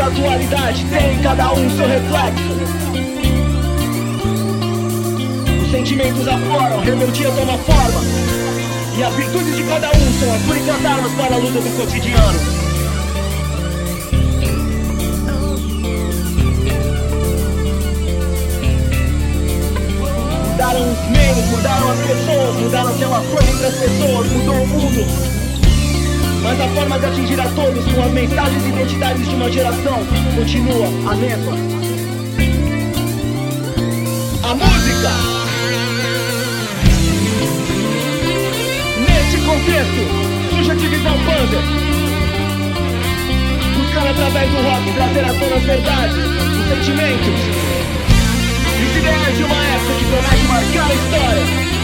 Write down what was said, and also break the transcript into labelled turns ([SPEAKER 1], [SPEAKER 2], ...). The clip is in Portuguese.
[SPEAKER 1] atualidade tem em cada um seu reflexo. Os sentimentos afloram, rebeldia toma forma, e as virtudes de cada um são as únicas armas para a luta do cotidiano. Mudaram os meios, mudaram as pessoas, mudaram as relações entre as pessoas, mudou o mundo. Mas a forma de atingir a todos com as mensagens identitárias de uma geração continua a mesma. A música! Neste contexto, surge a divisão Banzer, buscando através do rock trazer à tona as verdades, os sentimentos, os ideais de uma época que promete marcar a história.